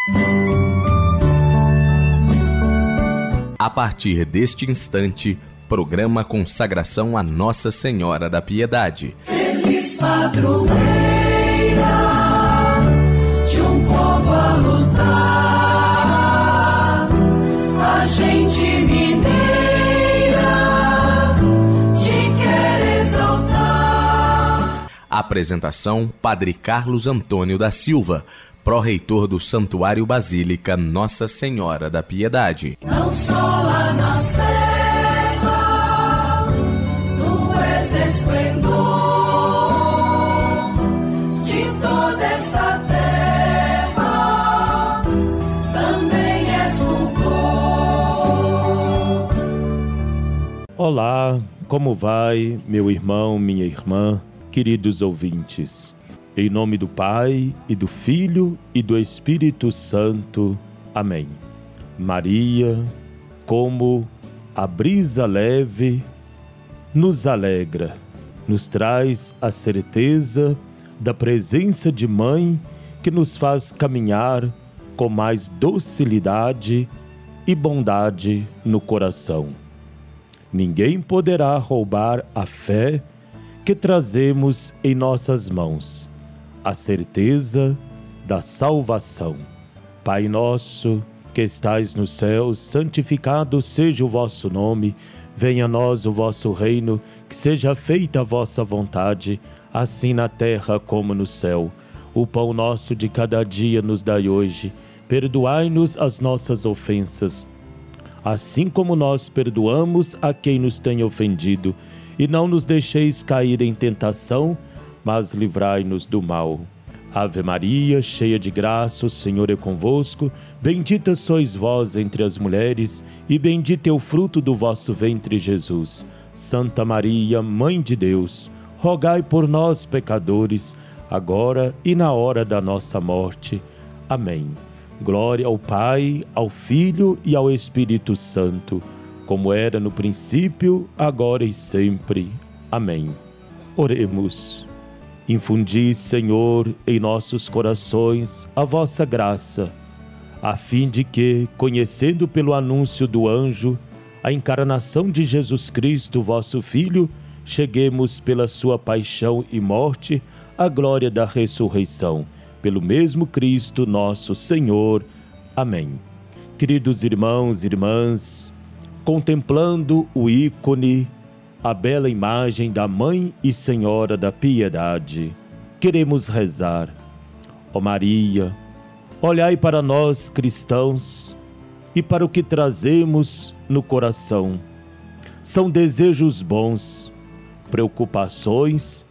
A partir deste instante, programa Consagração a Nossa Senhora da Piedade. Feliz padroeira de um povo a lutar, a gente mineira te quer exaltar. Apresentação: Padre Carlos Antônio da Silva, pró-reitor do Santuário Basílica Nossa Senhora da Piedade. Não só lá na serra, tu és esplendor de toda esta terra, também és fulgor. Olá, como vai, meu irmão, minha irmã, queridos ouvintes? Em nome do Pai, e do Filho, e do Espírito Santo. Amém. Maria, como a brisa leve, nos alegra, nos traz a certeza da presença de Mãe que nos faz caminhar com mais docilidade e bondade no coração. Ninguém poderá roubar a fé que trazemos em nossas mãos, a certeza da salvação. Pai nosso, que estais no céu, santificado seja o vosso nome, venha a nós o vosso reino, que seja feita a vossa vontade, assim na terra como no céu. O pão nosso de cada dia nos dai hoje, perdoai-nos as nossas ofensas, assim como nós perdoamos a quem nos tem ofendido, e não nos deixeis cair em tentação, mas livrai-nos do mal. Ave Maria, cheia de graça, o Senhor é convosco. Bendita sois vós entre as mulheres, e bendito é o fruto do vosso ventre, Jesus. Santa Maria, Mãe de Deus, rogai por nós, pecadores, agora e na hora da nossa morte. Amém. Glória ao Pai, ao Filho e ao Espírito Santo, como era no princípio, agora e sempre. Amém. Oremos. Infundi, Senhor, em nossos corações a vossa graça, a fim de que, conhecendo pelo anúncio do anjo a encarnação de Jesus Cristo, vosso Filho, cheguemos pela sua paixão e morte à glória da ressurreição. Pelo mesmo Cristo nosso Senhor. Amém. Queridos irmãos e irmãs, contemplando o ícone, a bela imagem da Mãe e Senhora da Piedade, queremos rezar. Ó Maria, olhai para nós cristãos e para o que trazemos no coração. São desejos bons, preocupações,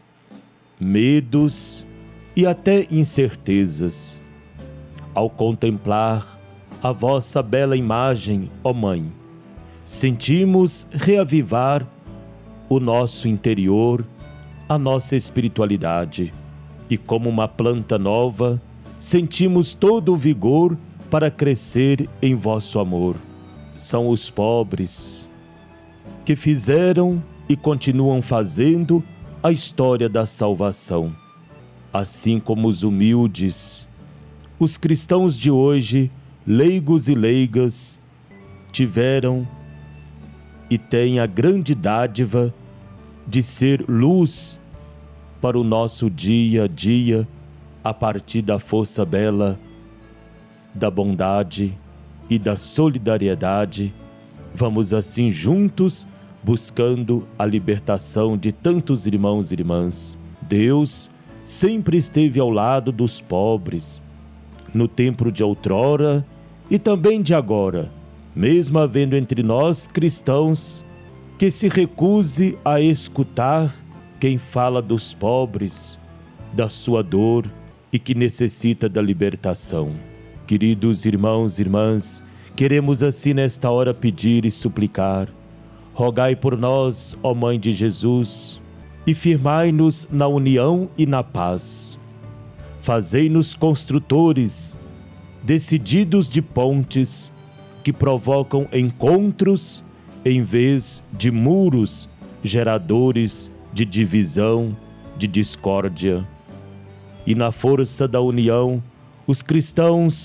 medos e até incertezas. Ao contemplar a vossa bela imagem, ó Mãe, sentimos reavivar o nosso interior, a nossa espiritualidade, e como uma planta nova, sentimos todo o vigor para crescer em vosso amor. São os pobres que fizeram e continuam fazendo a história da salvação, assim como os humildes. Os cristãos de hoje, leigos e leigas, tiveram e têm a grande dádiva de ser luz para o nosso dia a dia, a partir da força bela, da bondade e da solidariedade. Vamos assim juntos buscando a libertação de tantos irmãos e irmãs. Deus sempre esteve ao lado dos pobres, no tempo de outrora e também de agora, mesmo havendo entre nós cristãos que se recuse a escutar quem fala dos pobres, da sua dor e que necessita da libertação. Queridos irmãos e irmãs, queremos assim nesta hora pedir e suplicar: rogai por nós, ó Mãe de Jesus, e firmai-nos na união e na paz. Fazei-nos construtores, decididos de pontes, que provocam encontros em vez de muros geradores de divisão, de discórdia. E na força da união, os cristãos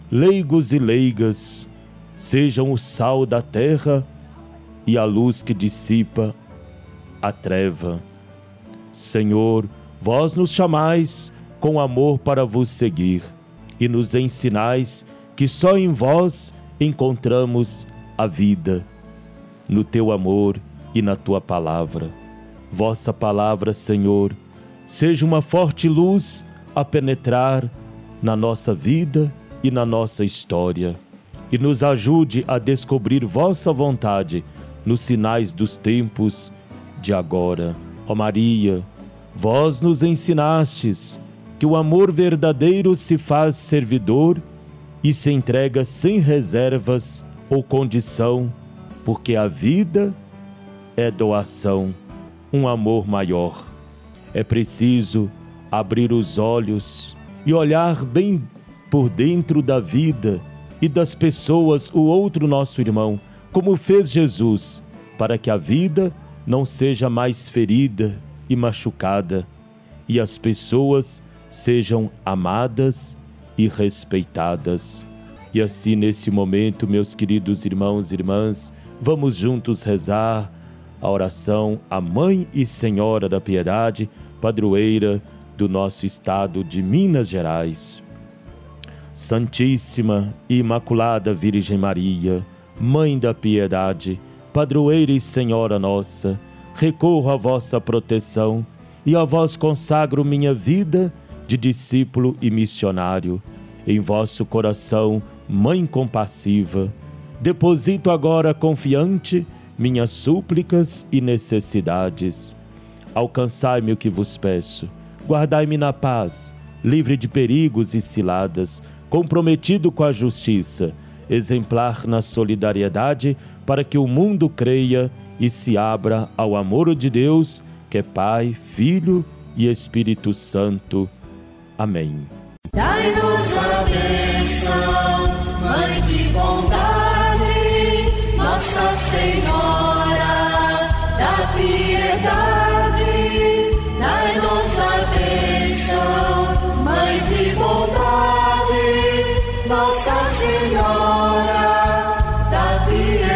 leigos e leigas, sejam o sal da terra e a luz que dissipa a treva. Senhor, vós nos chamais com amor para vos seguir e nos ensinais que só em vós encontramos a vida, no teu amor e na tua palavra. Vossa palavra, Senhor, seja uma forte luz a penetrar na nossa vida e na nossa história, e nos ajude a descobrir vossa vontade nos sinais dos tempos de agora. Ó Maria, vós nos ensinastes que o amor verdadeiro se faz servidor e se entrega sem reservas ou condição, porque a vida é doação, um amor maior. É preciso abrir os olhos e olhar bem por dentro da vida e das pessoas o outro nosso irmão, como fez Jesus, para que a vida não seja mais ferida e machucada, e as pessoas sejam amadas e respeitadas. E assim, nesse momento, meus queridos irmãos e irmãs, vamos juntos rezar a oração à Mãe e Senhora da Piedade, padroeira do nosso estado de Minas Gerais. Santíssima e Imaculada Virgem Maria, Mãe da Piedade, padroeira e Senhora nossa, recorro à vossa proteção e a vós consagro minha vida de discípulo e missionário. Em vosso coração, Mãe compassiva, deposito agora confiante minhas súplicas e necessidades. Alcançai-me o que vos peço, guardai-me na paz, livre de perigos e ciladas, comprometido com a justiça, exemplar na solidariedade, para que o mundo creia e se abra ao amor de Deus, que é Pai, Filho e Espírito Santo. Amém. Dai-nos a bênção, Mãe de bondade, Nossa Senhora da Piedade. Dai-nos a bênção, Mãe de bondade, Nossa Senhora da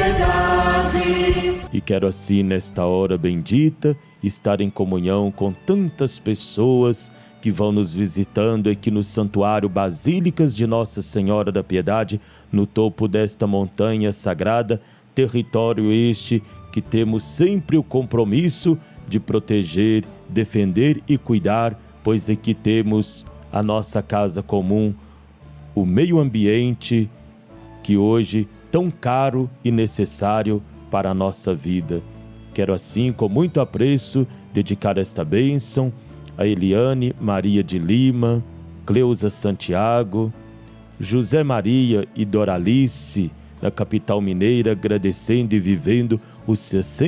Piedade. E quero assim, nesta hora bendita, estar em comunhão com tantas pessoas que vão nos visitando aqui no Santuário Basílicas de Nossa Senhora da Piedade, no topo desta montanha sagrada, território este que temos sempre o compromisso de proteger, defender e cuidar, pois aqui temos a nossa casa comum, o meio ambiente que hoje tão caro e necessário para a nossa vida. Quero assim, com muito apreço, dedicar esta bênção a Eliane Maria de Lima, Cleusa Santiago, José Maria e Doralice, na capital mineira, agradecendo e vivendo os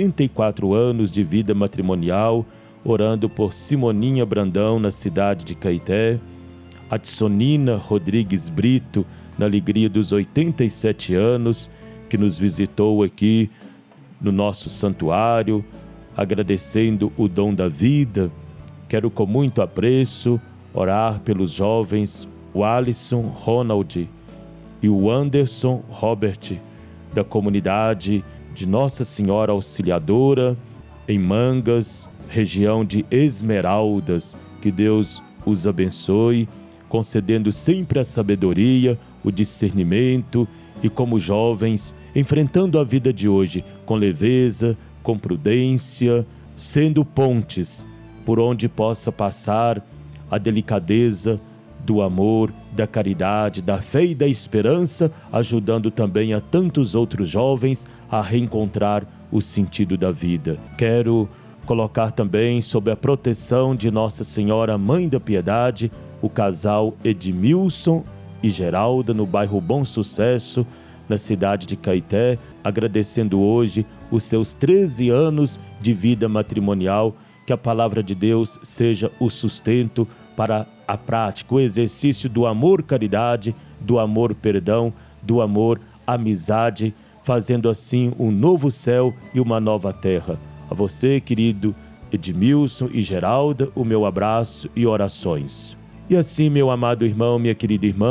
64 anos de vida matrimonial, orando por Simoninha Brandão, na cidade de Caeté, Adsonina Rodrigues Brito, na alegria dos 87 anos, que nos visitou aqui no nosso santuário, agradecendo o dom da vida. Quero com muito apreço orar pelos jovens, o Alisson Ronald e o Anderson Robert, da comunidade de Nossa Senhora Auxiliadora, em Mangas, região de Esmeraldas. Que Deus os abençoe, concedendo sempre a sabedoria, o discernimento e, como jovens, enfrentando a vida de hoje com leveza, com prudência, sendo pontes por onde possa passar a delicadeza do amor, da caridade, da fé e da esperança, ajudando também a tantos outros jovens a reencontrar o sentido da vida. Quero colocar também sob a proteção de Nossa Senhora Mãe da Piedade o casal Edmilson e Geralda, no bairro Bom Sucesso, na cidade de Caeté, agradecendo hoje os seus 13 anos de vida matrimonial. Que a palavra de Deus seja o sustento para a prática, o exercício do amor caridade, do amor perdão, do amor amizade, fazendo assim um novo céu e uma nova terra. A você, querido Edmilson e Geralda, o meu abraço e orações. E assim, meu amado irmão, minha querida irmã,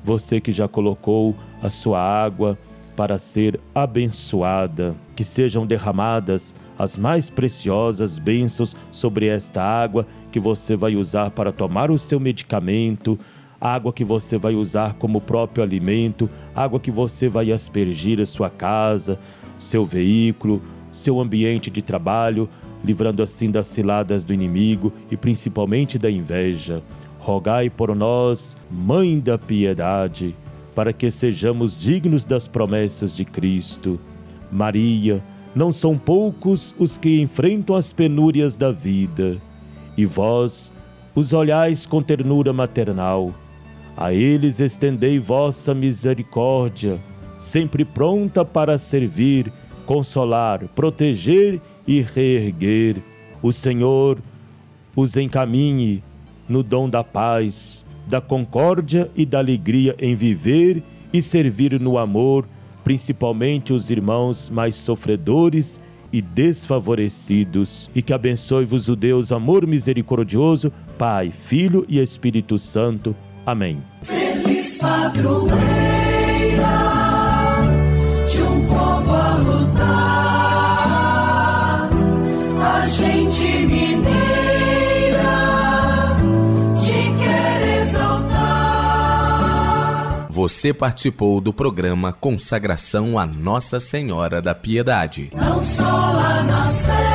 você que já colocou a sua água para ser abençoada, que sejam derramadas as mais preciosas bênçãos sobre esta água que você vai usar para tomar o seu medicamento, água que você vai usar como próprio alimento, água que você vai aspergir a sua casa, seu veículo, seu ambiente de trabalho, livrando assim das ciladas do inimigo e principalmente da inveja. Rogai por nós, Mãe da Piedade, para que sejamos dignos das promessas de Cristo. Maria, não são poucos os que enfrentam as penúrias da vida, e vós os olhais com ternura maternal. A eles estendei vossa misericórdia, sempre pronta para servir, consolar, proteger e reerguer. O Senhor os encaminhe no dom da paz, da concórdia e da alegria em viver e servir no amor, principalmente os irmãos mais sofredores e desfavorecidos. E que abençoe-vos o Deus amor misericordioso, Pai, Filho e Espírito Santo. Amém. Feliz padroeira de um povo a lutar, a gente mineira te quer exaltar. Você participou do programa Consagração a Nossa Senhora da Piedade. Não só lá na